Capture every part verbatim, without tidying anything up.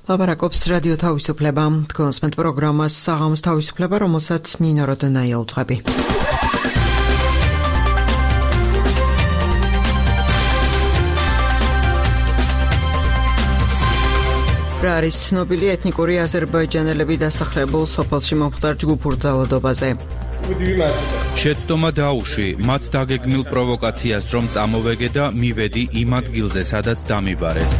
ლაპარაკობს რადიო თავისუფლება, თქვენს მეტ პროგრამას საღამოს თავისუფლება, რომელსაც ნინო როდენაია უძღვები. რა არის ცნობილი ეთნიკური აზერბაიჯანელები დასახლებულ სოფელში მომხდარ ჯგუფურ ძალადობაზე? შეცდომა დაუში, მათ დაგეგმილ პროვოკაციას რომ წამოვეგე და მივედი იმ ადგილზე, სადაც დამიბარეს.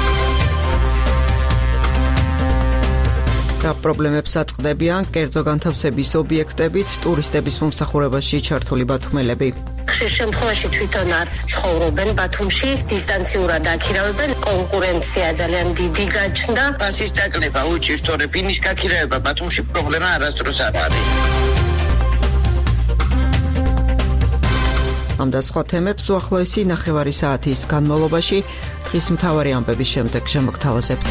რა პრობლემებს აწყდებიან კერძო განთავსების ობიექტებით ტურისტების მომსახურებაში ჩართული ბათუმელები? ხშირ შემთხვევაში თვითონ არც ცხოვრობენ ბათუმში, დისტანციურად აქირავებენ, კონკურენცია ძალიან დიდი გაჩნდა. ფასის დაკლება, უჭირს თორე ფინის გაქირავება ბათუმში პრობლემა არასდროს არ არის. ამ და სხვა თემებს უახლოესი ნახევარი საათის განმავლობაში დღის მთავარი ამბების შემდეგ შემოგთავაზებთ.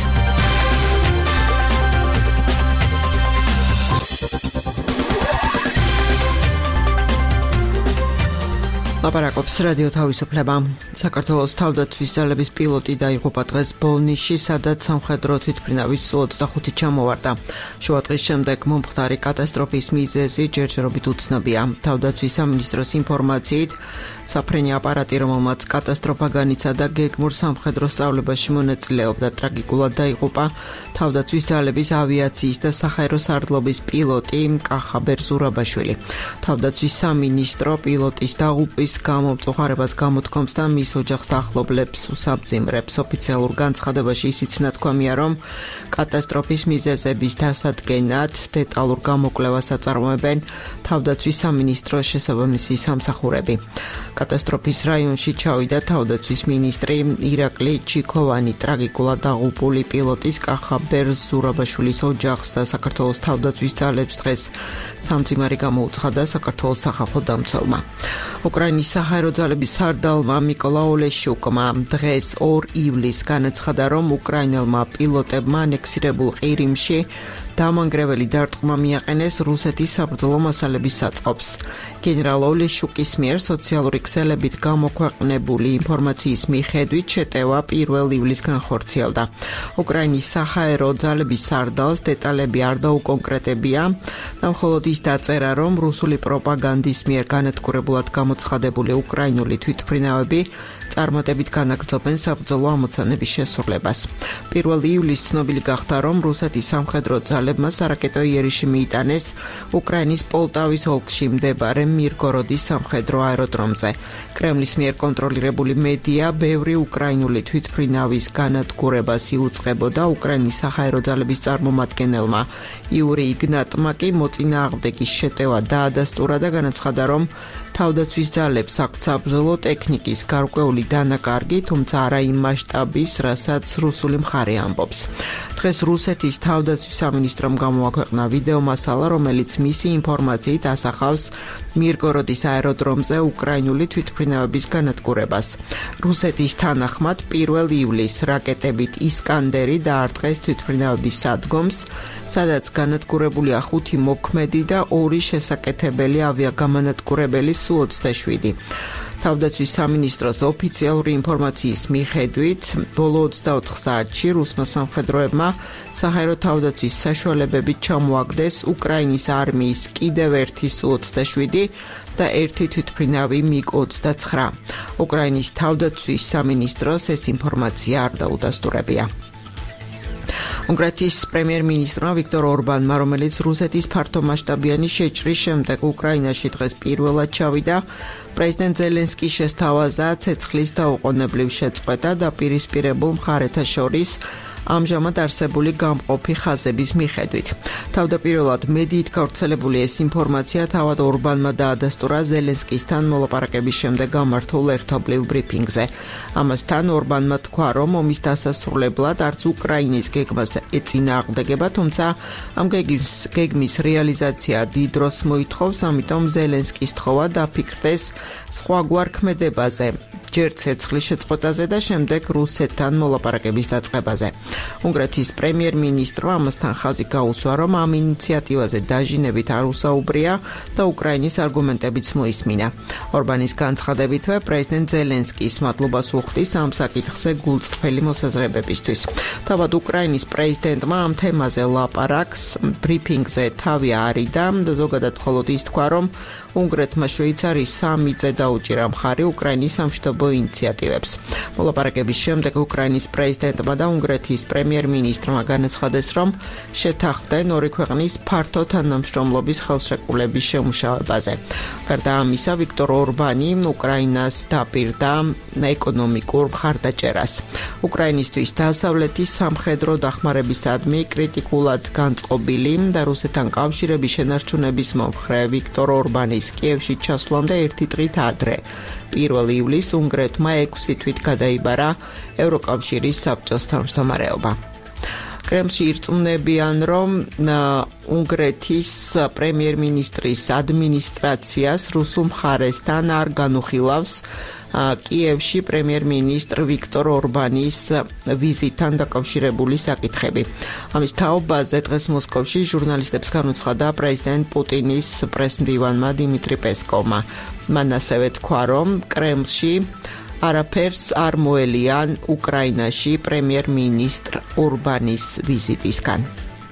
ლაპარაკობს რადიო თავისუფლება. საქართველოს თავდაცვის ძალების პილოტი დაიღუპა დღეს ბოლნისში, სადაც სამხედრო თვითმფრინავის სულ ოცდახუთი ჩამოვარდა. შუა დღის შემდეგ მომხდარი კატასტროფის მიზეზი ჯერჯერობით უცნობია. თავდაცვის სამინისტროს ინფორმაციით, საფრენი აპარატი, რომელმაც კატასტროფა განიცადა, გეგმურ სამხედრო სწავლებაში მონაწილეობდა, ტრაგიკულად დაიღუპა თავდაცვის ძალების ავიაციის და საჰაერო სარდლობის პილოტი კახაბერ ზურაბაშვილი. თავდაცვის სამინისტრო პილოტის დაღუპვის გამო მწუხარებას გამოთქვამს და მის ოჯახს და ახლობლებს უსამძიმრებს. ოფიციალურ განცხადებაში ისიც ნათქვამია, რომ კატასტროფის მიზეზების დასადგენად დეტალურ გამოკვლევას აწარმოებენ თავდაცვის სამინისტროს შესაბამისი სამსახურები. კატასტროფის რაიონში ჩავიდა თავდაცვის მინისტრი ირაკლი ჩიქოვანი. ტრაგიკულად დაღუპული პილოტის კახაბერ ზურაბაშვილის ოჯახს და საქართველოს თავდაცვის ძალებს დღეს სამძიმარი გამოუცხადა საქართველოს სახალხო დამცველმა. უკრაინის საჰაერო ძალების სარდალმა მიკოლა ოლეშუკმა დღეს ორ ივლისს განაცხადა, რომ უკრაინელმა პილოტებმა ანექსირებულ ყირიმში დამანგრეველი დარტყმა მიაყენეს რუსეთის საბრძოლო მასალების საწყობს. გენერალ ოლეშუკის მიერ სოციალური ქსელებით გამოქვეყნებული ინფორმაციის მიხედვით შეტევა პირველ ივლისს განხორციელდა. უკრაინის საჰაერო ძალების სარდალს დეტალები არ დაუკონკრეტებია და მხოლოდ ის დაწერა, რომ რუსული პროპაგანდის მიერ განადგურებულად გამოცხადებული უკრაინული თვითმფრინავები წარმატებით განაგრძობენ საბრძოლო ამოცანების შესრულებას. პირველ ივლისს ცნობილი გახდა, რომ რუსეთის სამხედრო ძალებმა სარაკეტო იერიში მიიტანეს უკრაინის პოლტავის ოლქში მდებარე მირგოროდის სამხედრო აეროდრომზე. კრემლის მიერ კონტროლირებული მედია ბევრი უკრაინული თვითმფრინავის განადგურებას იუწყებოდა. უკრაინის საჰაერო ძალების წარმომადგენელმა იური იგნატმა კი მოწინააღმდეგის შეტევა დაადასტურა და განაცხადა, რომ თავდაცვის ძალებს აქვთ საბრძოლო ტექნიკის გარკვეული დანაკარგი, თუმცა არა იმ მასშტაბის, რასაც რუსული მხარე ამბობს. დღეს რუსეთის თავდაცვის სამინისტრომ გამოაქვეყნა ვიდეო მასალა, რომელიც მისი ინფორმაციით ასახავს მირგოროდის აეროდრომზე უკრაინული თვითმფრინავების განადგურებას. რუსეთის თანახმად პირველ ივლისს რაკეტებით ისკანდერი დაარტყეს თვითმფრინავების სადგომს, სადაც განადგურებულია ხუთი მოქმედი და ორი შესაკეთებელი ავიაგამანადგურებელი სუ ოცდაშვიდი. თავდაცვის სამინისტროს ოფიციალური ინფორმაციის მიხედვით, ბოლო ოცდაოთხ საათში რუსმა სამხედროებმა საჰაერო თავდაცვის საშუალებებით ჩამოაგდეს უკრაინის არმიის კიდევ ერთი სუ ოცდაშვიდი და ერთი თვითმფრინავი მიგ ოცდაცხრა. უკრაინის თავდაცვის სამინისტროს ეს ინფორმაცია არ დაუდასტურებია. უნგრეთის პრემიერ-მინისტრმა ვიქტორ ორბანმა, რომელიც რუსეთის ფართომასშტაბიანი შეჭრის შემდეგ უკრაინაში დღეს პირველად ჩავიდა, პრეზიდენტ ზელენსკის შესთავაზა ცეცხლის დაუყოვნებლივ შეწყვეტა და პირისპირებულ მხარეთა შორის ამჟამად არსებული გამყოფი ხაზების მიხედვით. თავდაპირველად მედიით გავრცელებული ეს ინფორმაცია თავად ორბანმა დაადასტურა ზელენსკისთან მოლაპარაკების შემდეგ გამართულ ერთობლივ ბრიფინგზე. ამასთან ორბანმა თქვა, რომ ომის დასასრულებლად არც უკრაინის გეგმას ეწინააღმდეგება, თუმცა ამ გეგმის, გეგმის რეალიზაცია დიდ დროს მოითხოვს, ამიტომ ზელენსკის თხოვა დაფიქრდეს სხვაგვარ ქმედებაზე. ჯერ ცეცხლის შეწყვეტაზე და შემდეგ რუსეთთან მოლაპარაკების დაწყებაზე. უნგრეთის პრემიერ-მინისტრმა ამასთან ხაზი გაუსვა, რომ ამ ინიციატივაზე დაჟინებით არ უსაუბრია და უკრაინის არგუმენტებიც მოისმინა. ორბანის განცხადებითვე პრეზიდენტ ზელენსკის მადლობას უხდის ამ საკითხზე გულწრფელი მოსაზრებებისთვის. თავად უკრაინის პრეზიდენტმა ამ თემაზე ლაპარაკს ბრიფინგზე თავი არიდა და ზოგადად მხოლოდ ის თქვა, რომ უნგრეთმა შვეიცარიის სამიწე დაუჭირა მხარი უკრაინის სამშვიდობო ინიციატივებს. მოლაპარაკების შემდეგ უკრაინის პრეზიდენტმა და უნგრეთის პრემიერ-მინისტრმა განაცხადეს, რომ შეთანხმდნენ ორი ქვეყნის ფართო თანამშრომლობის ხელშეკრულების შემუშავებაზე. გარდა ამისა, ვიქტორ ორბანი უკრაინას დაპირდა ეკონომიკურ მხარდაჭერას. უკრაინისთვის დასავლეთის სამხედრო დახმარებისადმი კრიტიკულად განწყობილი და რუსეთთან კავშირების შენარჩუნების მომხრე ვიქტორ ორბანის კიევში ჩასვლამდე ერთი დღით ადრე, პირველი ივლისს უნგრეთმა ექვსი თვით გადაიბარა ევროკავშირის საბჭოს თავმჯდომარეობა. კრემლში ირწმუნებიან, რომ უნგრეთის პრემიერ-მინისტრის ადმინისტრაციას რუსულ მხარესთან არ განუხილავს კიევში პრემიერ-მინისტრ ვიქტორ ორბანის ვიზიტთან დაკავშირებული საკითხები. ამის თაობაზე დღეს მოსკოვში ჟურნალისტებს განუცხადა პრეზიდენტ პუტინის პრესმდივანმა დიმიტრი პესკოვმა. მან ასევე თქვა, რომ კრემლში არაფერს არ მოელიან უკრაინაში პრემიერ-მინისტრ ორბანის ვიზიტისგან.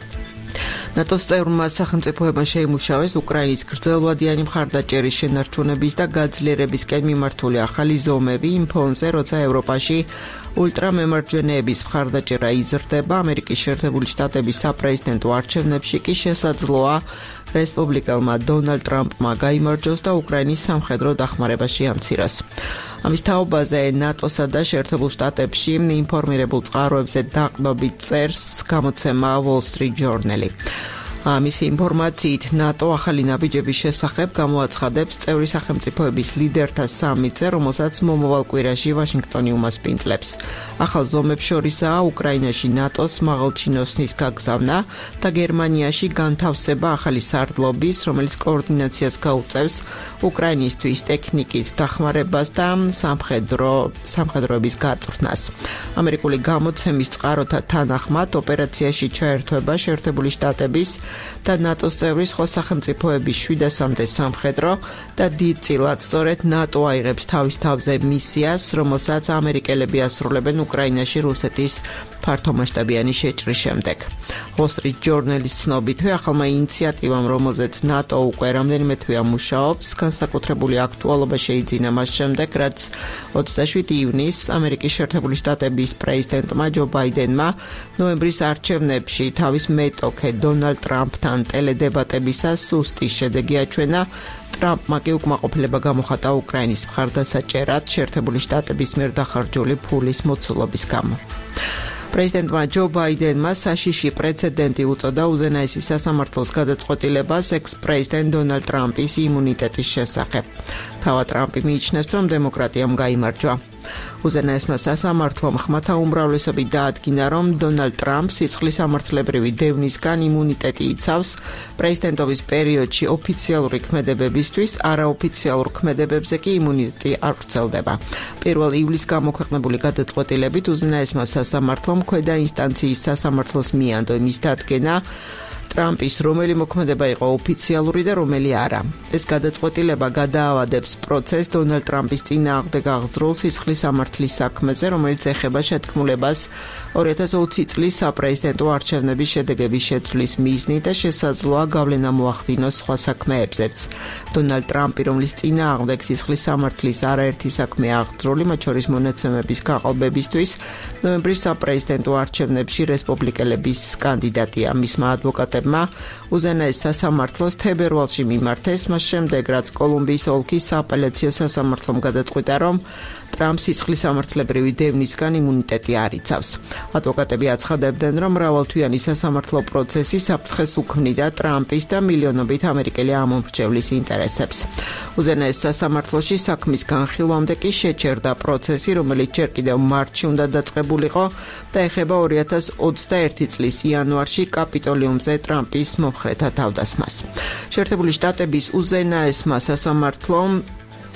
ნატოს წევრმა სახელმწიფოებმა შეიმუშავეს უკრაინის გრძელვადიანი მხარდაჭერის შენარჩუნების და გაძლიერებისკენ მიმართული ახალი ზომები იმ ფონზე, როცა ევროპაში ულტრამემარჯვენეების მხარდაჭერა იზრდება, ამერიკის შეერთებული შტატების საპრეზიდენტო არჩევნებში კი შესაძლოა რესპუბლიკელმა დონალდ ტრამპმა გაიმარჯვოს და უკრაინის სამხედრო დახმარებაში ამციროს. ამის თაობაზე ნატოსა და შეერთებულ შტატებში ინფორმირებულ წყაროებზე დაყნობით წერს გამოცემა Wall Street Journal-ი. ამის ინფორმაციით ნატო ახალი ნაბიჯების შესახებ გამოაცხადებს წევრი სახელმწიფოების ლიდერთა სამიტზე, რომელსაც მომავალ კვირაში ვაშინგტონი უმასპინძლებს. ახალ ზომებს შორისაა უკრაინაში ნატოს მაღალჩინოსნის გაგზავნა და გერმანიაში განთავსება ახალი სარდლობის, რომელიც კოორდინაციას გაუწევს უკრაინისთვის ტექნიკით დახმარებას და სამხედრო სამხედროების გაწვრთნას. ამერიკული გამოცემის წყაროთა თანახმად ოპერაციაში ჩაერთვება შეერთებული შტატების და ნატოს წევრი სხვა სახელმწიფოების შვიდასამდე სამხედრო და დიდწილად სწორედ ნატო აიღებს თავის თავზე მისიას, რომელსაც ამერიკელები ასრულებენ უკრაინაში რუსეთის ფართომასშტაბიანი შეჭრის შემდეგ. Wall Street Journal-ის ცნობითვე ახალმა ინიციატივამ, რომელზეც ნატო უკვე რამდენიმე თვეა მუშაობს, განსაკუთრებული აქტუალობა შეიძინა მას შემდეგ, რაც ოცდაშვიდი ივნისს ამერიკის შეერთებული შტატების პრეზიდენტმა ჯო ბაიდენმა ნოემბრის არჩევნებში თავის მეტოქე დონალდ ტრამპთან ტელედებატებისას სუსტი შედეგი აჩვენა. ტრამპმა კი უკმაყოფილება გამოხატა უკრაინის მხარდასაჭერად შეერთებული შტატების მიერ დახარჯული ფულის მოცულობის გამო. პრეზიდენტმა ჯო ბაიდენმა საშიში პრეცედენტი უწოდა უზენაესი სასამართლოს გადაწყვეტილებას ექს-პრეზიდენტ დონალდ ტრამპის იმუნიტეტის შესახებ. თავად ტრამპი მიიჩნევს, რომ დემოკრატიამ გაიმარჯვა. უზენაესმა სასამართლომ ხმათა უმრავლესობით დაადგინა, რომ დონალდ ტრამპს სიცხლის სამართლებრივი დევნისგან იმუნიტეტი იცავს პრეზიდენტობის პერიოდში ოფიციალური ქმედებებისთვის, არაოფიციალურ ქმედებებზე კი იმუნიტეტი არ ვრცელდება. პირველ ივლისს გამოქვეყნებული გადაწყვეტილებით უზენაესმა სასამართლომ ქვედა ინსტანციის სასამართლოს მიანდო იმის დადგენა, ტრამპის რომელი მოქმედება იყო ოფიციალური და რომელი არა. ეს გადაწყვეტილება გადაავადებს პროცესს დონალდ ტრამპის წინააღმდეგ აღძრულ სისხლის სამართლის საქმეზე, რომელიც ეხება შეთქმულებას ორი ათას ოცი წლის საპრეზიდენტო არჩევნების შედეგების შეცვლის მიზნით და შესაძლოა გავლენა მოახდინოს სხვა საქმეებზეც. დონალდ ტრამპი, რომლის წინააღმდეგ სისხლის სამართლის არაერთი საქმე აღძრული, მათ შორის მონაცემების გაყალბებისთვის, ნოემბრის საპრეზიდენტო არჩევნებში რესპუბლიკელების კანდიდატია. მისმა ადვოკატებმა უზენაეს სასამართლოს თებერვალში მიმართეს, მას შემდეგ, რაც კოლუმბიის ოლქის სააპელაციო სასამართლომ გადაწყვიტა, რომ ტრამპს სისხლის სამართლებრივი დევნისგან იმუნიტეტი არ იცავს. ადვოკატები აცხადებდნენ, რომ მრავალთვიანი სასამართლო პროცესი საფრთხეს უქმნიდა ტრამპის და მილიონობით ამერიკელი ამომრჩევლის ინტერესებს. უზენაეს სასამართლოში საქმის განხილვამდე კი შეჩერდა პროცესი, რომელიც ჯერ კიდევ მარტში უნდა დაწყებულიყო და ეხება ორი ათას ოცდაერთი წლის იანვარში კაპიტოლიუმზე ტრამპის მომხრეთა თავდასხმას. შეერთებული შტატების უზენაესმა სასამართლომ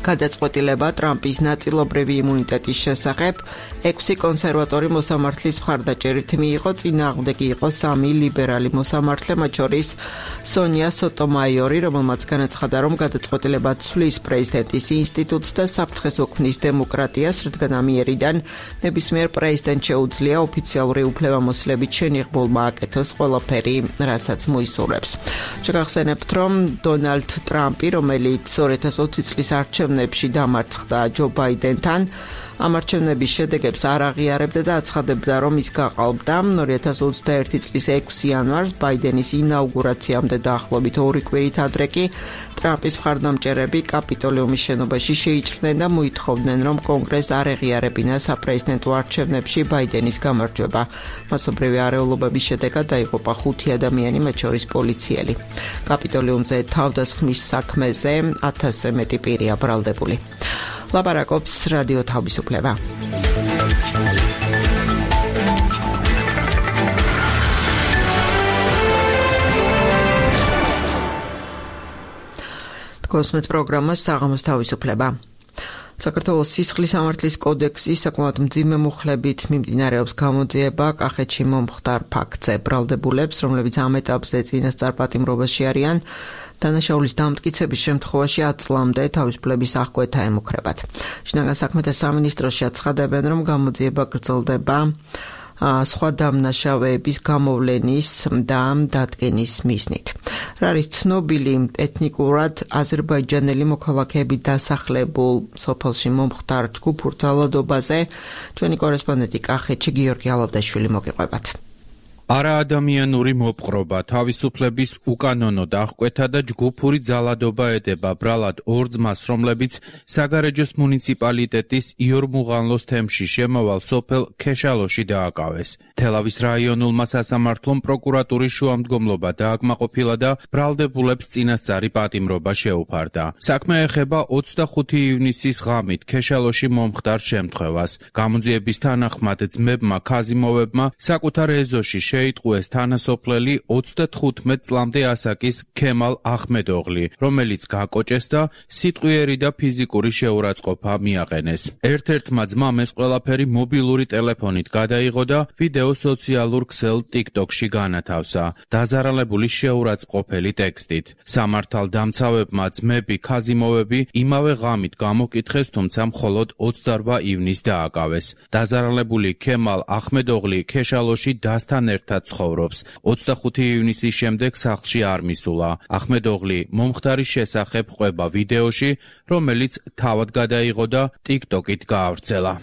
გადაწყვეტილება ტრამპის ნაწილობრივი იმუნიტეტის შესახებ ექვსი კონსერვატორი მოსამართლის მხარდაჭერით მიიღო, წინააღმდეგი იყო სამი ლიბერალი მოსამართლე, მათ შორის სონია სოტომაიორი, რომელმაც განაცხადა, რომ გადაწყვეტილება ცვლის პრეზიდენტის ინსტიტუტს და საფრთხეს ოქმნის დემოკრატიას, რადგან ამიერიდან ნებისმიერ პრეზიდენტს შეუძლია ოფიციალური უფლებამოსილებით შენიღბულმა აკეთოს ყველაფერი, რასაც მოისურვებს. შეგახსენებთ, რომ დონალდ ტრამპი, რომელიც ორი ათას ოცი წლის არჩევნებში დამარცხდა ჯო ბაიდენთან, ამ არჩევნების შედეგებს არ აღიარებდა და აცხადებდა, რომ ის გაყალბდა. ორი ათას ოცდაერთი წლის ექვსი იანვარს ბაიდენის ინაუგურაციამდე დაახლოებით ორი კვირით ადრე კი ტრამპის მხარდამჭერები კაპიტოლიუმის შენობაში შეიჭრნენ და მოითხოვდნენ, რომ კონგრესს არ ეღიარებინა საპრეზიდენტო არჩევნებში ბაიდენის გამარჯვება. მასობრივი არეულობების შედეგად დაიღუპა ხუთი ადამიანი, მათ შორის პოლიციელი. კაპიტოლიუმზე თავდასხმის საქმეზე ათასზე მეტი პირია ბრალდებული. ლაპარაკობს რადიო თავისუფლება. კოსმეთ პროგრამა საღამოს თავისუფლება. საქართველოს სისხლის სამართლის კოდექსის საკმაოდ მძიმე მუხლებით მიმდინარეობს გამოძიება კახეთში მომხდარ ფაქტზე. ბრალდებულებს, რომლებიც ამ ეტაპზე წინასწარ-პატიმრობაში არიან, დანაშაულის დამტკიცების შემთხვევაში ათ წლამდე თავისუფლების აღკვეთა ემუქრებათ. შინაგან საქმეთა სამინისტროში აცხადებენ, რომ გამოძიება გრძელდება სხვა დამნაშავეების გამოვლენის და დადგენის მიზნით. რა არის ცნობილი ეთნიკურად აზერბაიჯანელი მოქალაქეები დასახლებულ სოფელში მომხდარ ჯგუფურ ძალადობაზე, ჩვენი კორესპონდენტი კახეთში გიორგი ალავდაშვილი მოგიყვებათ. არაადამიანური მოპყრობა, თავისუფლების უკანონო დახკვეთა და ჯგუფური ძალადობა ედება ბრალად ორ ძმას, რომლებიც საგარეჯოს მუნიციპალიტეტის იორმუღანლოს თემში შემავალ სოფელ ქეშალოში დააკავეს. თელავის რაიონულმა სასამართლომ პროკურატურის შუამდგომლობა დააკმაყოფილა და ბრალდებულებს წინასწარი პატიმრობა შეუფარდა. საქმე ეხება ოცდახუთი ივნისის ღამით ქეშალოში მომხდარ შემთხვევას. გამოძიების თანახმად ძმებმა ქაზიმოვებმა საკუთარ ეზოში შეიტყუეს თანასოფლელი ოცდათხუთმეტ წლამდე ასაკის ქემალ ახმედოღლი, რომელიც გაკოჭეს და სიტყვიერი და ფიზიკური შეურაცხყოფა მიაყენეს. ერთ-ერთმა ძმამ ეს ყველაფერი მობილური ტელეფონით გადაიღო და ვიდეო სოციალურ ქსელ ტიკტოკში განათავსა, დაზარალებული შეურაცხყოფელი ტექსტით. სამართალდამცავებმა ძმები ქაზიმოვები იმავე ღამით გამოკითხეს, თუმცა მხოლოდ ოცდარვა ივნისს დააკავეს. დაზარალებული ქემალ ახმედოღლი ქეშალოში დასთან ერთად ცხოვრობს. ოცდახუთი ივნისის შემდეგ სახლში არ მისულა. ახმედოღლი მომხდარის შესახებ ყვება ვიდეოში, რომელიც თავად გადაიღო და ტიკტოკით გაავრცელა.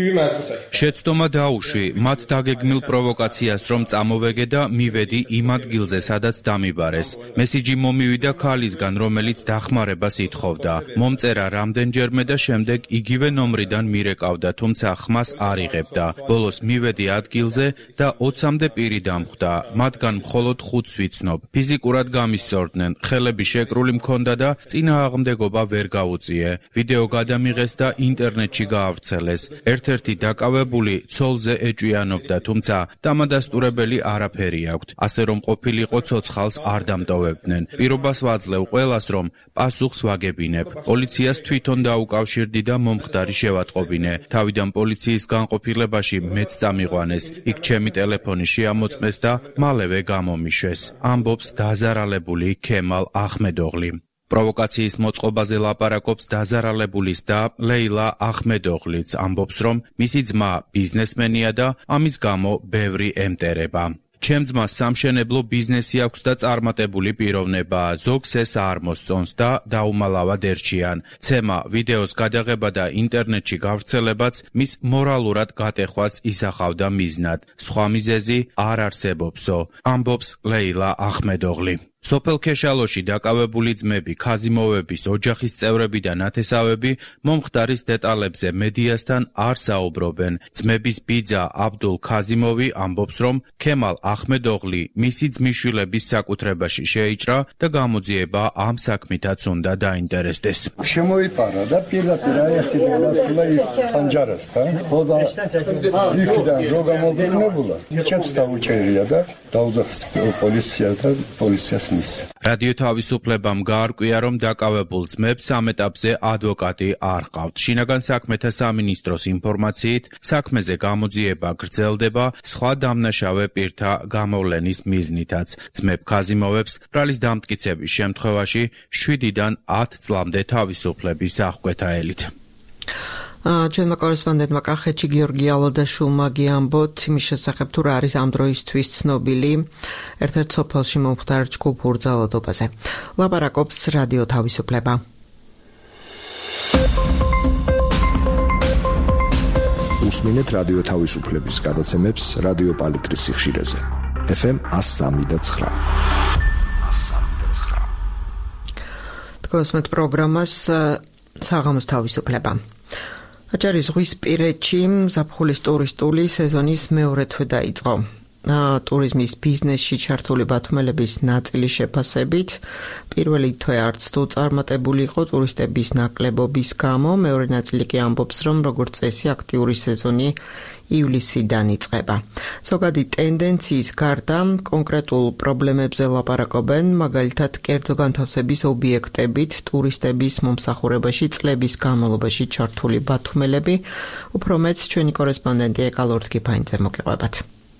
შეცდომა დაუშვი, მათ დაგეგმილ პროვოკაციას რომ წამოვეგე და მივედი იმ ადგილზე, სადაც დამიბარეს. მესიჯი მომივიდა ქალისგან, რომელიც დახმარებას ითხოვდა. მომწერა რამდენჯერმე და შემდეგ იგივე ნომრიდან მირეკავდა, თუმცა ხმას არ იღებდა. ბოლოს მივედი ადგილზე და ოცამდე პირი დამხვდა. მათგან მხოლოდ ხუთს ვიცნობ. ფიზიკურად გამისწორდნენ, ხელები შეკრული მქონდა და წინააღმდეგობა ვერ გაუწიე. ვიდეო გადამიღეს და ინტერნეტში გაავრცელეს. ერთ-ერთი დაკავებული ცოლზე ეჭვიანობდა, თუმცა დამადასტურებელი არაფერი აქვთ. ასე რომ ყოფილიყო ცოცხალს არ დამტოვებდნენ. პირობას ვაძლევ ყველას, რომ პასუხს ვაგებინებ. პოლიციას თვითონ დაუკავშირდი და მომხდარი შევატყობინე. თავიდან პოლიციის განყოფილებაში მეც წამიყვანეს. იქ ჩემი ტელეფონი შეამოწმეს და მალევე გამომიშვეს. ამბობს დაზარალებული ქემალ ახმედოღლი. პროვოკაციის მოწყობაზე ლაპარაკობს დაზარალებულის და ლეილა ახმედოღლიც. ამბობს, რომ მისი ძმა ბიზნესმენია და ამის გამო ბევრი ემტერება. ჩემ ძმას სამშენებლო ბიზნესი აქვს და წარმატებული პიროვნება. ზოგს ეს არ მოსწონს და დაუმალავად ერჩიან. ცემა, ვიდეოს გადაღება და ინტერნეტში გავრცელებაც მის მორალურად გატეხვას ისახავდა მიზნად. სხვა მიზეზი არ არსებობსო, ამბობს ლეილა ახმედოღლი. სოფელ ქეშალოში დაკავებული ძმები, ქაზიმოვების ოჯახის წევრები და ნათესავები მომხდარის დეტალებზე მედიასთან არ საუბრობენ. ძმების ბიძა აბდულ ქაზიმოვი ამბობს, რომ ქემალ ახმედოღლი მისი ძმისშვილების საკუთრებაში შეიჭრა და გამოძიება ამ საქმითაც უნდა დაინტერესდეს. შემოიპარა და პირდაპირ აიხიდა ხანჯარასთან, ხოდა იქიდან რო გამოგონებულა, იჩებს დაუჭერია და დაუძახს პოლიციასთან, პოლიციას უსმის. რადიო თავისუფლებამ გაარკვია, რომ დაკავებულ ძმებს ამ ეტაპზე ადვოკატი არ ჰყავთ. შინაგან საქმეთა სამინისტროს ინფორმაციით, საქმეზე გამოძიება გრძელდება სხვა დამნაშავე პირთა გამოვლენის მიზნითაც. ძმებ ქაზიმოვებს ბრალის დამტკიცების შემთხვევაში შვიდიდან ათ წლამდე თავისუფლების აღკვეთაელით. ჩვენმა კორესპონდენტმა კახეთში გიორგი ალოდაშვილმა გიამბოთ იმის შესახებ, თუ რა არის ამ დროისთვის ცნობილი ერთ-ერთ სოფელში მომხდარ ჯგუფურ ძალადობაზე. ლაპარაკობს რადიო თავისუფლება. უსმინეთ რადიო თავისუფლების გადაცემებს რადიო პალიტრის სიხშირეზე. ეფ ემ one oh three point nine. თქვენს პროგრამას საღამოს თავისუფლება. აჭარის ზღვისპირეთში ზაფხულის ტურისტული სეზონის მეორე თვე დაიწყო. ტურიზმის ბიზნესში ჩართული ბათუმელების ნაწილი შეფასებით პირველი თვე არც თუ წარმატებული იყო ტურისტების ნაკლებობის გამო, მეორე ნაწილი კი ამბობს, რომ როგორც წესი აქტიური სეზონი ივლისიდან იწყება. ზოგადი ტენდენციის გარდა კონკრეტულ პრობლემებზე ლაპარაკობენ, მაგალითად კერძო განთავსების ობიექტებით ტურისტების მომსახურებაში წლების განმავლობაში ჩართული ბათუმელები, უფრო მეც ჩვენი კორესპონდენტი ეკალორდ კიფაინძე მოგიყვებათ.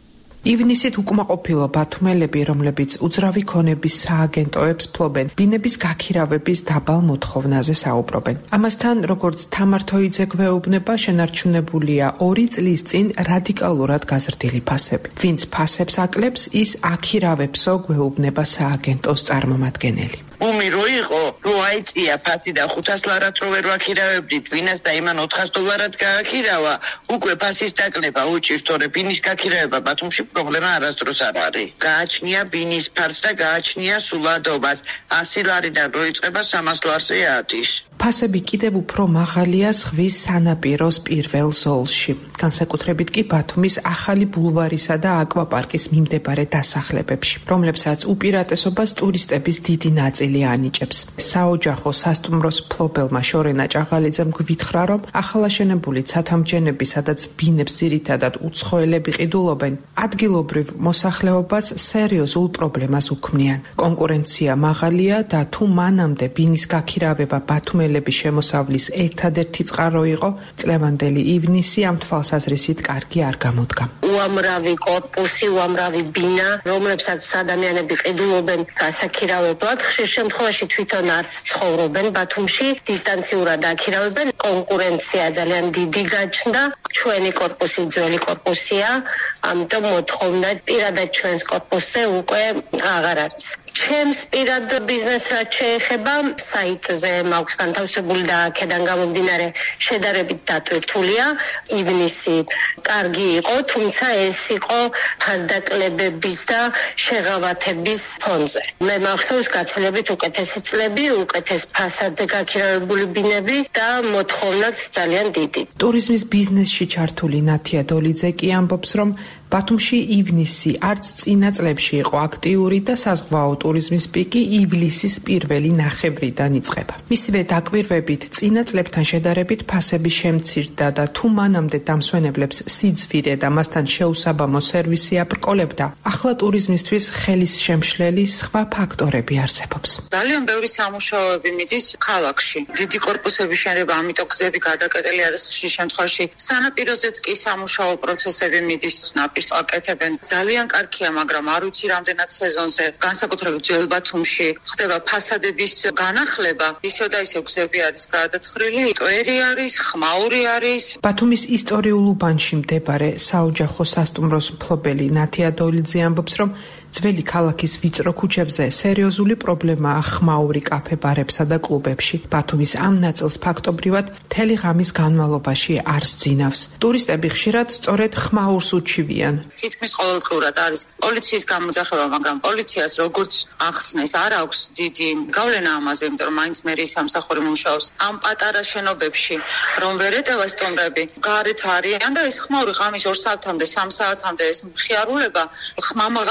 ივნისით უკმაყოფილო ბათუმელები, რომლებიც უძრავი ქონების სააგენტოებს ფლობენ, ბინების გაქირავების დაბალ მოთხოვნაზე საუბრობენ. ამასთან, როგორც თამართოიძე გვეუბნება, შენარჩუნებულია ორი წლის წინ რადიკალურად გაზრდილი ფასები. ვინც ფასებს აკლებს, ის აქირავებსო, გვეუბნება სააგენტოს წარმომადგენელი. ომი რო იყო, რო აიწია ფასი და ხუთას ლარად რო ვერ ვაქირავებდით, ვინას და იმან ოთხას დოლარად გააქირავა, უკვე ფასის დაკლება უჭირთორე, ბინის გაქირავება ბათუმში პრობლემა არასდროს არ არის. გააჩნია ბინის ფარს და გააჩნია სულადობას. ასი ლარიდან რო იწყება სამას ლარზე ადის. ფასები კიდევ უფრო მაღალია ზღვის სანაპიროს პირველ ზოლში. განსაკუთრებით კი ბათუმის ახალი ბულვარისა და აკვაპარკის მიმდებარე დასახლებებში, რომლებსაც უპირატესობას ტურისტების დიდი ნაწილი ანიჭებს. საოჯახო სასტუმროს ფლობელმა შორენა ჭაღალიძემ გვითხრა, რომ ახალაშენებული ცათამბჯენები, სადაც ბინებს ძირითადად უცხოელები ყიდულობენ, ადგილობრივ მოსახლეობას სერიოზულ პრობლემას უქმნიან. კონკურენცია მაღალია და თუ მანამდე ბინის გაქირავება ბათუმელების შემოსავლის ერთადერთი წყარო იყო, წლევანდელი ივნისი ამ თვალსაზრისით კარგი არ გამოდგა. უამრავი კორპუსი, უამრავი ბინა, რომლებსაც ადამიანები ყიდულობენ გასაქირავებლად, ხშირ შემთხვევაში თვითონ არც ცხოვრობენ ბათუმში, დისტანციურად აქირავებენ. კონკურენცია ძალიან დიდი გაჩნდა. ჩვენი კორპუსი ძველი კორპუსია, ამიტომ მოთხოვნა პირადად ჩვენს კორპუსზე უკვე აღარ არის. ჩემს პირად ბიზნესს რაც შეეხება, საიტზე მაქვს განთავსებული და აქედან გამომდინარე შედარებით დატვირთულია. ივნისი კარგი იყო, თუმცა ეს იყო ფასდაკლებების და შეღავათების ფონზე. მე მახსოვს გაცილებით უკეთესი წლები, უკეთეს ფასად გაქირავებული ბინები და მოთხოვნაც ძალიან დიდი. ტურიზმის ბიზნესში ჩართული ნათია დოლიძე კი ამბობს, რომ ბათუმში ივნისი არც წინა წლებში იყო აქტიური და საზღვაო ტურიზმის პიკი ივლისის პირველი ნახევრიდან იწყება. მისივე დაკვირვებით წინა წლებთან შედარებით ფასები შემცირდა და თუ მანამდე დამსვენებლებს სიძვირე და მასთან შეუსაბამო სერვისი აბრკოლებდა, ახლა ტურიზმისთვის ხელის შემშლელი სხვა ფაქტორები არსებობს. ძალიან ბევრი სამუშაოები მიდის ქალაქში. დიდი კორპუსების შენდება, ამიტომ გზები გადაკეტილი არის ხშირ შემთხვევაში. სანაპიროზეც კი სამუშაო პროცესები მიდის, ნაპირს აკეთებენ. ძალიან კარგია, მაგრამ არ ვიცი რამდენად სეზონზე, განსაკუთრებით ძველ ბათუმში ხდება ფასადების განახლება. ისევ და ისევ გზები არის გადაცხრილი, ტვერი არის, ხმაური არის. ბათუმის ისტორიულ უბანში მდებარე საოჯახო სასტუმროს მფლობელი ნათია დოლიძე ამბობს, რომ ძველი ქალაქის ვიწრო ქუჩებზე სერიოზული პრობლემაა ხმაური კაფე-ბარებსა და კლუბებში. ბათუმის ამ ნაწილს ფაქტობრივად მთელი ღამის განმავლობაში არ სძინავს. ტურისტები ხშირად სწორედ ხმაურს უჩივიან. თითქმის ყოველდღურად არის პოლიციის გამოძახება, მაგრამ პოლიციას როგორც ახსნეს, არ აქვს დიდი გავლენა ამაზე, იმიტომ რომ მაინც მერიის სამსახური მუშაობს. ამ პატარა შენობებში, რომ ვერ ეტევა სტუმრები, გარეთ არიან და ეს ხმაური ღამის ორ საათამდე, სამ საათამდე ეს მხიარულება, ხმამაღალი მუსიკა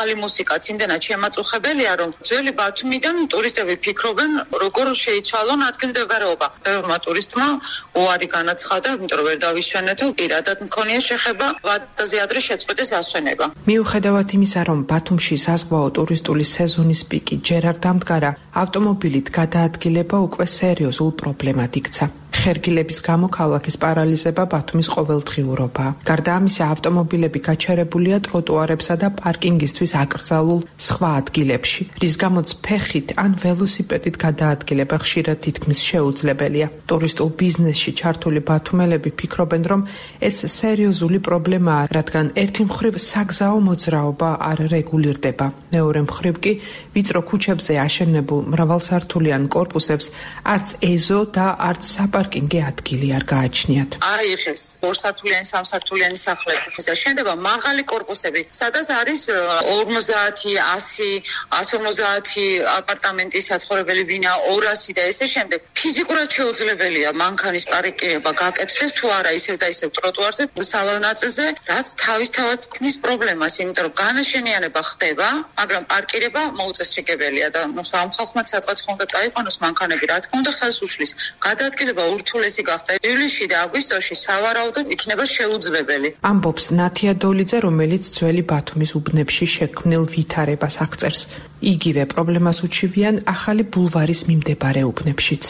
კაც იმდენად შემაწუხებელია, რომ ძველი ბათუმიდან ტურისტები ფიქრობენ, როგორ შეიცვალონ ადგილმდებარეობა. ბევრმა ტურისტმა უარი განაცხადა, იმიტომ რომ ვერ დავისვენეთ, პირადად მქონია შეხება ვადაზე ადრე შეწყვეტეს ასვენება. მიუხედავად იმისა, რომ ბათუმში საზღვაო ტურისტული სეზონის პიკი ჯერ არ დამდგარა, ავტომობილით გადაადგილება უკვე სერიოზულ პრობლემად იქცა. ხერგილების გამო ქალაქის პარალიზება ბათუმის ყოველდღიურობაა. გარდა ამისა, ავტომობილები გაჩერებულია ტროტუარებსა და პარკინგისთვის აკრძალულ სხვა ადგილებში, რის გამოც ფეხით ან ველოსიპედით გადაადგილება ხშირად თითქმის შეუძლებელია. ტურისტულ ბიზნესში ჩართული ბათუმელები ფიქრობენ, რომ ეს სერიოზული პრობლემაა, რადგან ერთი მხრივ საგზაო მოძრაობა არ რეგულირდება. მეორე მხრივ კი ვიწრო ქუჩებზე აშენებულ მრავალსართულიან კორპუსებს არც ეზო და არც საპარკინგო ადგილი არ გააჩნიათ. აი ხეს ორსართულიანი, სამსართულიანი სახლები. ხესა შენდება მაღალი კორპუსები, სადაც არის ორმოცდაათი, ასი, ასი ორმოცდაათი აპარტამენტი საცხოვრებელი ბინა, ორასი და ესე შემდეგ. ფიზიკურად შეუძლებელია მანქანის პარკირება გაკეთდეს თუ არა ისევ და ისევ ტროტუარზე, სალონ ნაწილზე, რაც თავისთავად ქმნის პრობლემას, იმიტომ რომ განაშენიანება ხდება, მაგრამ პარკირება მოუწესრიგებელია და ნუ ამ ხალხმა სადღაც ხონდა წაიყვანოს მანქანები, რა თქმა უნდა ხელს უშლის. გადაადგილება ურთულესი გახდა. ივლისში და აგვისტოში სავარაუდოდ იქნება შეუძლებელი. ამბობს ნათია დოლიძე, რომელიც ძველი ბათუმის უბნებში შექმნილ ვითარებას აღწერს. იგივე პრობლემას უჩივიან ახალი ბულვარის მიმდებარე უბნებშიც.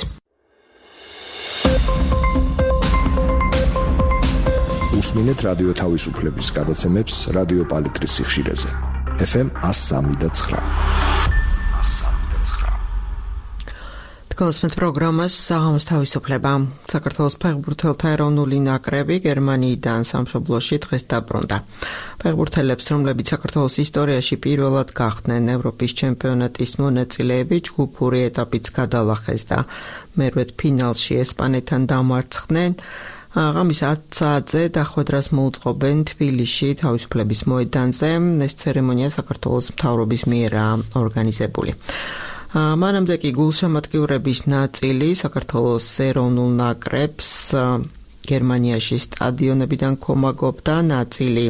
უსმინეთ რადიო თავისუფლების გადაცემებს რადიო პალიტრის სიხშირეზე. ეფ ემ one oh three და nine. გასმენთ პროგრამას საღამოს თავისუფლება. საქართველოს ფეხბურთელთა ეროვნული ნაკრები გერმანიიდან სამშობლოში დღეს დაბრუნდა. ფეხბურთელებს, რომლებიც საქართველოს ისტორიაში პირველად გახდნენ ევროპის ჩემპიონატის მონაწილეები, ჯგუფური ეტაპიც გადალახეს და მერვედ ფინალში ესპანეთთან დამარცხდნენ. ღამის ათ საათზე დახვედრას მოუწყობენ თბილისში თავისუფლების მოედანზე. ეს ცერემონია საქართველოს მთავრობის მიერ ორგანიზებული. მანამდე კი გულშემატკივრების ნაწილი საქართველოს ეროვნულ ნაკრებს გერმანიაში სტადიონებიდან ქომაგობდა, ნაწილი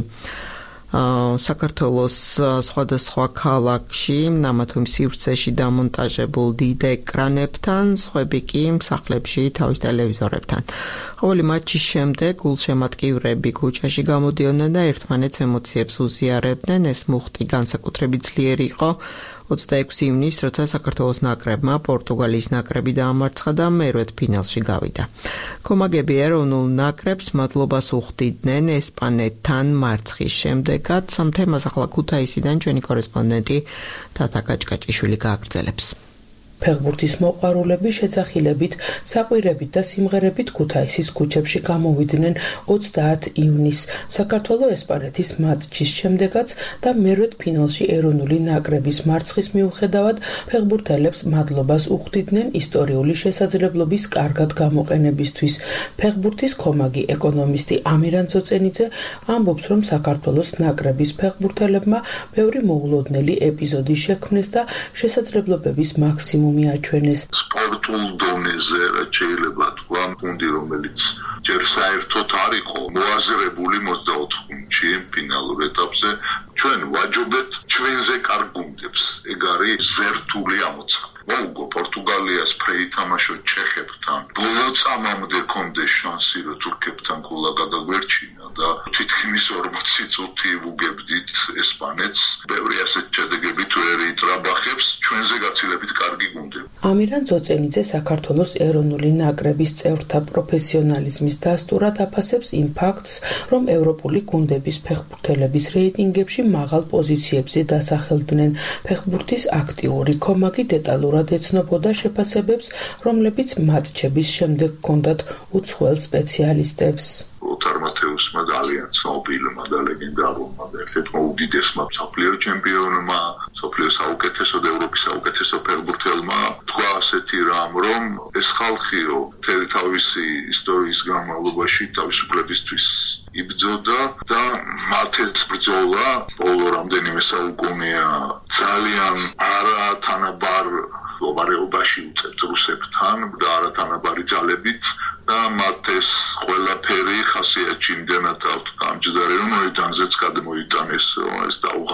საქართველოს სხვადასხვა ქალაქში, ამა თუ იმ სივრცეში დამონტაჟებულ დიდ ეკრანებთან, სხვები კი სახლებში თავის ტელევიზორებთან. ყოველი მატჩის შემდეგ გულშემატკივრები ქუჩაში გამოდიოდნენ და ერთმანეთს ემოციებს უზიარებდნენ. ეს მუხტი განსაკუთრებით ძლიერი იყო ოცდაექვსი ივნისს, როცა საქართველოს ნაკრებმა პორტუგალიის ნაკრები დაამარცხა და მერვედ ფინალში გავიდა. ქომაგები ეროვნულ ნაკრებს მადლობას უხდიდნენ ესპანეთთან მარცხის შემდეგაც. ამ თემას ახლა ქუთაისიდან ჩვენი კორესპონდენტი თათა კაჭკაჭიშვილი გააგრძელებს. ფეხბურთის მოყვარულები შეძახილებით, საყვირებით და სიმღერებით ქუთაისის ქუჩებში გამოვიდნენ ოცდაათ ივნისს საქართველო-ესპანეთის მატჩის შემდეგაც და მერვედ ფინალში ეროვნული ნაკრების მარცხის მიუხედავად ფეხბურთელებს მადლობას უხდიდნენ ისტორიული შესაძლებლობის კარგად გამოყენებისთვის. ფეხბურთის ქომაგი ეკონომისტი ამირან ძოწენიძე ამბობს, რომ საქართველოს ნაკრების ფეხბურთელებმა ბევრი მოულოდნელი ეპიზოდი შექმნეს და შესაძლებლობების მაქსიმუმ მიაჩვენეს. სპორტულ დონეზე რაც შეიძლება თქვა, გუნდი რომელიც ჯერ საერთოდ არ იყო მოაზრებული ოცდაოთხ გუნდში ფინალურ ეტაპზე, ჩვენ ვაჯობეთ ჩვენზე კარგ გუნდებს. ეგ არის ზერთული ამოცანა. მოუგო პორტუგალიას ფრეი თამაშო ჩეხებთან. ბოლო წამამდე კონდეს შანსი, რომ თურქებთან გოლა გადაგვერჩინა და თითქმის ორმოცი წუთი ვუგებდით ესპანეთს. ბევრი ასეთ შედეგებით ვერ იტრაბახებს ჩვენზე გაცილებით კარგი გუნდები. ამირან ძოწენიძე საქართველოს ეროვნული ნაკრების წევრთა პროფესიონალიზმის დასტურად აფასებს იმ ფაქტს, რომ ევროპული გუნდების ფეხბურთელების რეიტინგებში მაღალ პოზიციებზე დასახელდნენ. ფეხბურთის აქტიური ქომაგი დეტალურად ეცნობოდა შეფასებებს, რომლებიც მატჩების შემდეგ ჰქონდათ უცხოელ სპეციალისტებს. ლოთარ მათეუსმა ძალიან ცნობილმა და ლეგენდარულმა და ერთ-ერთმა უდიდესმა მსოფლიო ჩემპიონმა, მსოფლიოს საუკეთესო და ევროპის საუკეთესო ფეხბურთელმა თქვა ასეთი რამ, რომ ეს ხალხიო მთელი თავისი ისტორიის განმავლობაში თავისუფლებისთვის იბრძოდა და მათ ეს ბრძოლა ბოლო რამდენიმე საუკუნეა ძალიან არათანაბარ მდგომარეობაში უწევთ რუსებთან და არათანაბარი ძალებით და მათ ეს ყველაფერი ხასიათში იმდენად ამჯდარი, რომ მოედანზეც გადმოიტანეს ეს დაუღალვა.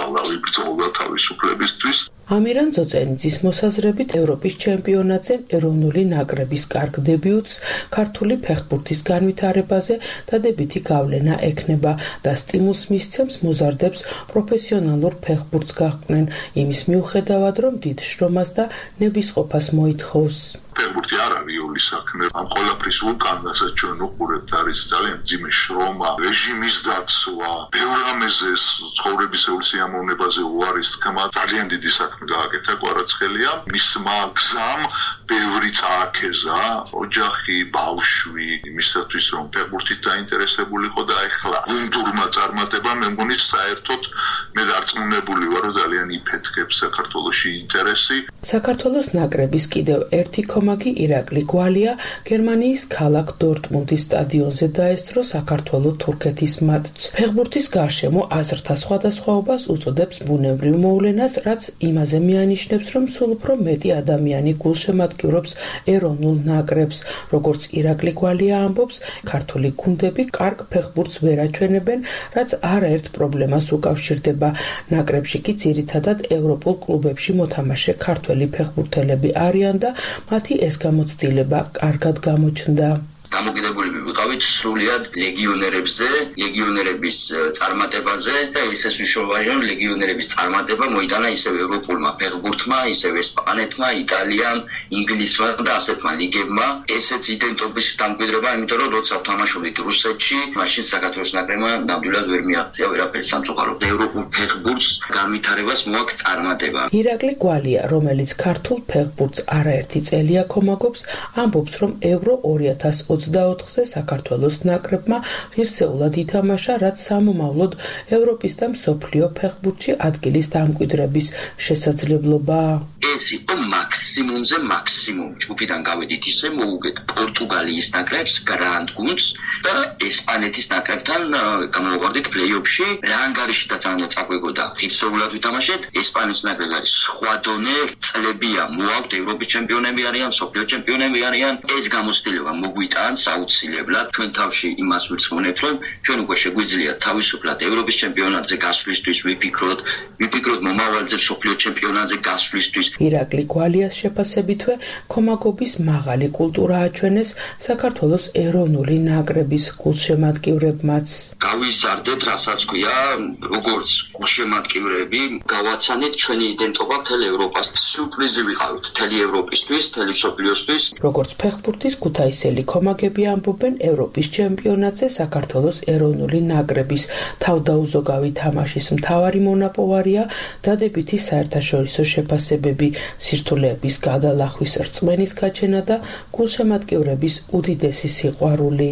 აკრძალვა ვიბრძოლდა თავისუფლებისთვის. ამირან ძოწენიძის მოსაზრებით ევროპის ჩემპიონატზე ეროვნული ნაკრების კარგ დებიუტს ქართული ფეხბურთის განვითარებაზე დადებითი გავლენა ექნება და სტიმულს მისცემს მოზარდებს პროფესიონალურ ფეხბურთს გაჰყვნენ იმის მიუხედავად რომ დიდ შრომას და ნებისყოფას მოითხოვს. ფეხბურთი არ არის იული საქმე. ამ ყველაფრის უკან, რასაც ჩვენ უყურებთ, არის ძალიან მძიმე შრომა, რეჟიმის დაცვა, ბევრ რამეზე ცხოვრებისეულ სიამოვნებაზე უარის თქმა, ძალიან დიდი საქმე გააკეთა კვარაცხელია. მისმა გზამ ბევრი წააქეზა, ოჯახი, ბავშვი, იმისათვის რომ ფეხბურთით დაინტერესებულიყო და ეხლა გუნდურმა წარმატებამ მე მგონი საერთოდ მე დარწმუნებული ვარ, რომ ძალიან იფეთქებს საქართველოში ინტერესი. საქართველოს ნაკრების კიდევ ერთი კომაგი ირაკლი გვალია გერმანიის ქალაქ დორტმუნდის სტადიონზე დაესწრო საქართველო-თურქეთის მატჩს. ფეხბურთის გარშემო აზრთა სხვადასხვაობას უწოდებს ბუნებრივ მოვლენას, რაც იმაზე მიანიშნებს, რომ სულ უფრო მეტი ადამიანი გულშემატკივრობს ეროვნულ ნაკრებს. როგორც ირაკლი გვალია ამბობს, ქართული გუნდები კარგ ფეხბურთს ვერ აჩვენებენ, რაც არაერთ პრობლემას უკავშირდება. ნაკრებში კი ძირითადად ევროპულ კლუბებში მოთამაშე ქართველი ფეხბურთელები არიან და მათი ეს გამოცდილება კარგად გამოჩნდა. გამოგიდებულები ვიყავით სრულიად ლეგიონერებზე, ლეგიონერების წარმატებაზე და ისე მნიშვნელოვანია, რომ ლეგიონერების წარმატება მოიტანა ისევ ევროპულმა ფეხბურთმა, ისევ ესპანეთმა, იტალიამ, ინგლისმა და ასეთმა ლიგებმა. ესეც იდენტობის დამკვიდრება, იმიტომ რომ როცა ვთამაშობდით რუსეთში, მაშინ საქართველოს ნაკრებმა ნამდვილად ვერ მიაღწია ვერაფერი სამწუხაროდ. ევროპულ ფეხბურთს განვითარებას მოაქვს წარმატება. ირაკლი გვალია, რომელიც ქართულ ფეხბურთს არაერთი წელია კომაგობს, ამბობს, რომ ევრო ორი ათას ოცდაოთხზე საქართველოს ნაკრებმა ღირსეულად ითამაშა, რაც სამომავლოდ ევროპის და მსოფლიო ფეხბურთში ადგილის დამკვიდრების შესაძლებლობაა. ეს იყო მაქსიმუმზე მაქსიმუმ. ჯგუფიდან გავედით ისე მოუგეთ პორტუგალიის ნაკრებს, გრანდ გუნდს და ესპანეთის ნაკრებთან გამოვაყარდით პლეი-ოფში. რა ანგარიშითაც უნდა წაგვეგოდა. ღირსეულად ვითამაშეთ. ესპანეთის ნაკრები არის სხვა დონე, წლებია მოაქვთ, ევროპის ჩემპიონები არიან, მსოფლიო ჩემპიონები არიან. ეს გამოცდილება მოგვიტანა აუცილებლად ჩვენ თავში იმას ვირწმუნებთ, რომ ჩვენ უკვე შეგვიძლია თავისუფლად ევროპის ჩემპიონატზე გასვლისთვის ვიფიქროთ, ვიფიქროთ მომავალზე მსოფლიო ჩემპიონატზე გასვლისთვის. ირაკლი გვალიას შეფასებითვე კომაგობის მაღალი კულტურა აჩვენეს საქართველოს ეროვნული ნაკრების გულშემატკივრებმაც. გავიზარდეთ, რასაც ქვია, როგორც გულშემატკივრები, გავაცანეთ ჩვენი იდენტობა მთელ ევროპას. სიურპრიზი ვიყავით მთელი ევროპისთვის, მთელი მსოფლიოსთვის. როგორც ფეხბურთის ქუთაისელი კომაგები ამბობენ, ევროპის ჩემპიონატზე საქართველოს ეროვნული ნაკრების თავდაუზოგავი თამაშის მთავარი მონაპოვარია დადებითი საერთაშორისო შეფასებები, სირთულეების გადალახვის რწმენის გაჩენა და გულშემატკივრების უდიდესი სიყვარული.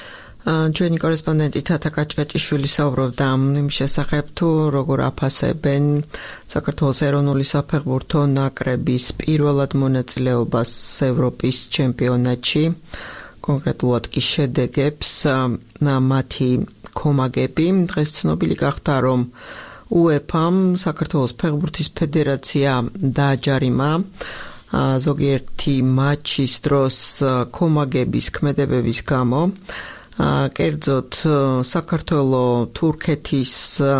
ჩვენი კორესპონდენტი თათა კაჭკაჭიშვილი საუბრობდა იმ შესახებ, თუ როგორ აფასებენ საქართველოს ეროვნული საფეხბურთო ნაკრების პირველად მონაწილეობას ევროპის ჩემპიონატში. კონკრეტულად კი შედეგებს მათი კომაგები. დღეს ცნობილი გახდა, რომ უეფამ საქართველოს ფეხბურთის ფედერაცია დააჯარიმა ზოგიერთი მატჩის დროს კომაგების ქმედებების გამო. კერძოდ საქართველო-თურქეთის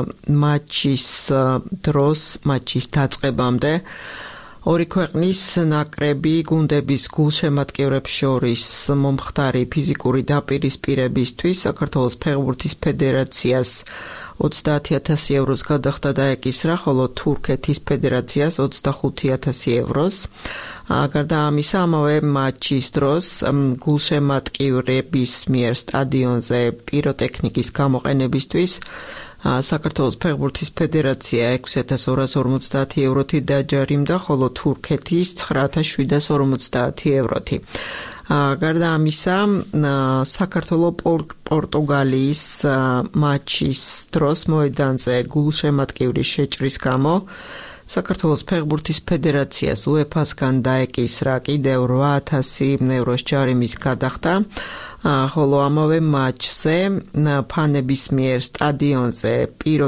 მატჩის დროს, მატჩის დაწყებამდე ორი ქვეყნის ნაკრები გუნდების გულშემატკივრებს შორის მომხდარი ფიზიკური დაპირისპირებისთვის საქართველოს ფეხბურთის ფედერაციას ოცდაათი ათასი ევროს გადახდა დაეკისრა, ხოლო თურქეთის ფედერაციას ოცდახუთი ათასი ევროს. გარდა ამისა, ამავე მატჩის დროს გულშემატკივრების მიერ სტადიონზე პიროტექნიკის გამოყენებისთვის საქართველოს ფეხბურთის ფედერაცია ექვსი ათას ორას ორმოცდაათი ევროთი დაჯარიმდა, ხოლო თურქეთის ცხრა ათას შვიდას ორმოცდაათი ევროთი. გარდა ამისა, საქართველო-პორტუგალიის მატჩის დროს მოედანზე გულშემატკივრის შეჭრის გამო საქართველოს ფეხბურთის ფედერაციას უეფას-გან დაეკისრა კიდევ რვა ათასი ევროს ჯარიმის გადახდა, ხოლო ამავე მატჩზე ფანების მიერ სტადიონზე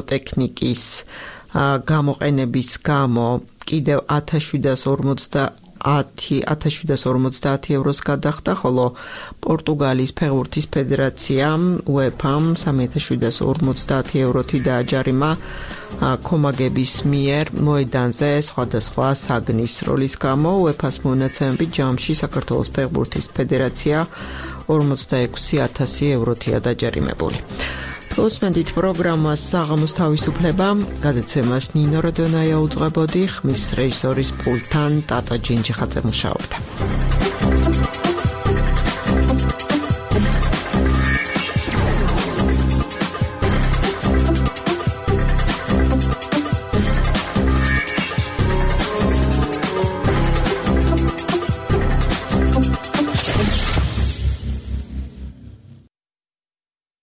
პიროტექნიკის გამოყენების გამო კიდევ ათას შვიდას ათას შვიდას ორმოცდაათი ევროს გადახდა, ხოლო პორტუგალიის ფეხბურთის ფედერაციამ უეფამ სამი ათას შვიდას ორმოცდაათი ევროთი დააჯარიმა კომაგების მიერ მოედანზე სხვადასხვა საგნის როლის გამო. უეფას მონაცემებით ჯამში საქართველოს ფეხბურთის ფედერაცია ორმოცდაექვსი ათასი ევროთია დაჯარიმებული. Უსმენთ პროგრამას საღამოს თავისუფლება, გადაცემას ნინო როდონაია უძღვებოდი, ხმის რეჟისორის პულტთან ტატა ჯინჯიხაძე მუშაობდა.